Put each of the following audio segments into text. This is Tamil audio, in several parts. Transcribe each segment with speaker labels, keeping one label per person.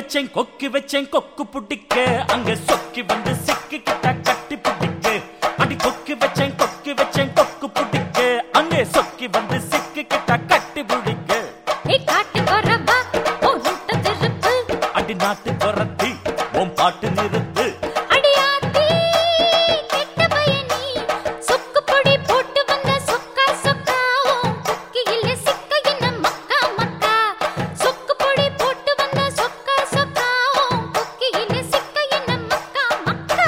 Speaker 1: வச்சேன் கொக்கு புடிக்க அங்க சொக்கி வந்து சிக்கிக்கிட்ட கட்டி புடிக்க அடி கொக்கி வச்சேன் கொக்கு புடிக்க அங்க சொக்கி வந்து சிக்கிக்கிட்ட கட்டி புடிக்க
Speaker 2: காட்டு கொரவா ஓ ரூட்ட திருப்பு
Speaker 1: அடி நாட்டு கொரத்தி உன் பாட்டு நிறுத்து
Speaker 2: அடியாத்தி கெட்ட பயனி சொக்கு பொடி போட்டு வந்த சொக்கா சொக்கா கொக்கியிலே சிக்க என்ன மக்கா மக்கா சொக்கு பொடி போட்டு வந்த சொக்கா சொக்கா கொக்கியிலே சிக்க என்ன மக்கா மக்கா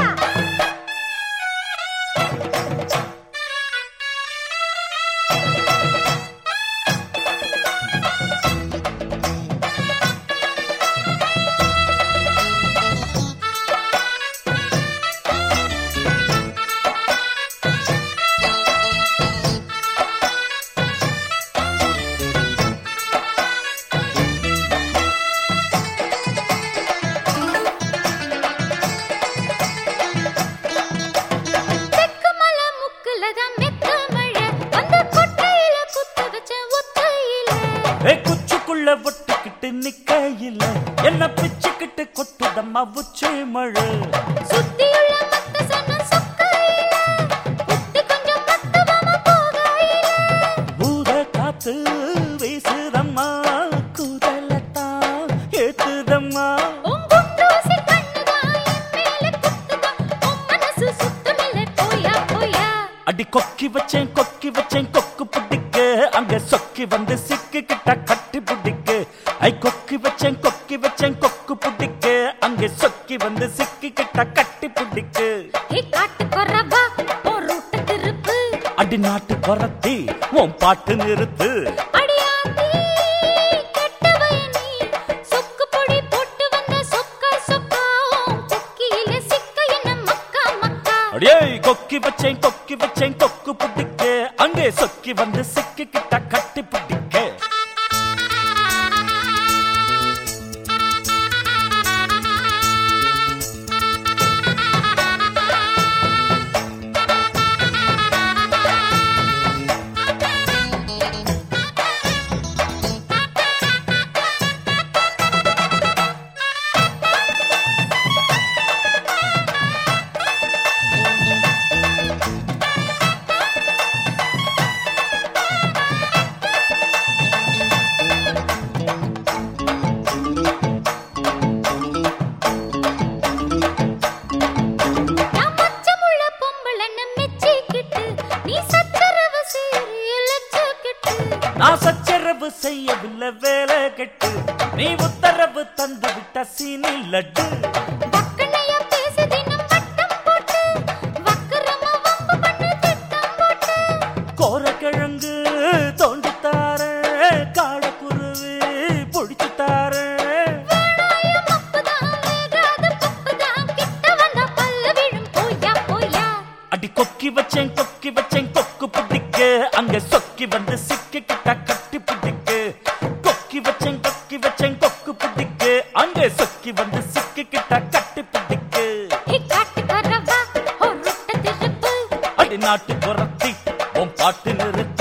Speaker 1: குச்சுக்குள்ள ஒட்டுக்கிட்டு நிக்கையில என்ன பிச்சுக்கிட்டு கொட்டுதம்மா உச்சி மழை
Speaker 2: சுத்தியுள்ள மத்த சொன்ன சொக்கையில புத்தி கொஞ்சம் மத்தவமா போகையில
Speaker 1: பூத காத்து வீசுதம்மா கூதலத்தான் ஏத்துதம்மா
Speaker 2: உங்குண்டூசி கண்ணுதான் என் மேல குத்துதான் உன் மனசு சுத்தமில்லை போயா போயா
Speaker 1: அடி கொக்கி வச்சேன் கொக்கு புடிக்க அங்க சொக்கி வந்து சிக்கிக்கிட்ட கட்டி புடிக்க ஐ கொக்கி வச்சேன் கொக்கு புடிக்க அங்க சொக்கி வந்து சிக்கிக்கிட்ட கட்டி புடிக்க
Speaker 2: காட்டு கொரவா ஓ ரூட்ட திருப்பு
Speaker 1: அடி நாட்டு கொரத்தி உன் பாட்டு நிறுத்து
Speaker 2: அடியாத்தி கெட்ட பயனி சொக்கு பொடி போட்டு வந்த சொக்கா சொக்கா கொக்கியிலே சிக்க என்ன மக்கா மக்கா
Speaker 1: அடியே கொக்கி வச்சேன் கொக்கு புடிக்க அங்கே சொக்கி வந்து சிக்கிக்கிட்ட கட்டி புடிக்க நான் சச்சரவு செய்யவில்லை வேலை கெட்டு நீ உத்தரவு தந்து விட்ட சீனி லட்டு
Speaker 2: வக்கணையா பேசி தினம் வட்டம் போட்டு வக்கரமா வம்பு பண்ணு திட்டம் போட்டு
Speaker 1: கோரக்கிழங்கு தோண்டித்தார காடக்குருவி பொடிச்சுத்தார
Speaker 2: வேணாயம் அப்புதான் வேகாத பப்புதான் கிட்ட வந்தா பல்ல விழும் போயா போயா
Speaker 1: அடி கொக்கி வச்சேன் கொக்கு புடிக்க அங்க சொக்கி வந்து சிக்கிக்கிட்ட கட்டி புடிக்க கொக்கி வச்சேன் கொக்கு புடிக்க அங்க சொக்கி வந்து சிக்கிக்கிட்ட கட்டி புடிக்க
Speaker 2: காட்டு கொரவா ஓ ரூட்ட திருப்பு
Speaker 1: அடி நாட்டு கொரத்தி உன் பாட்டு நிறுத்து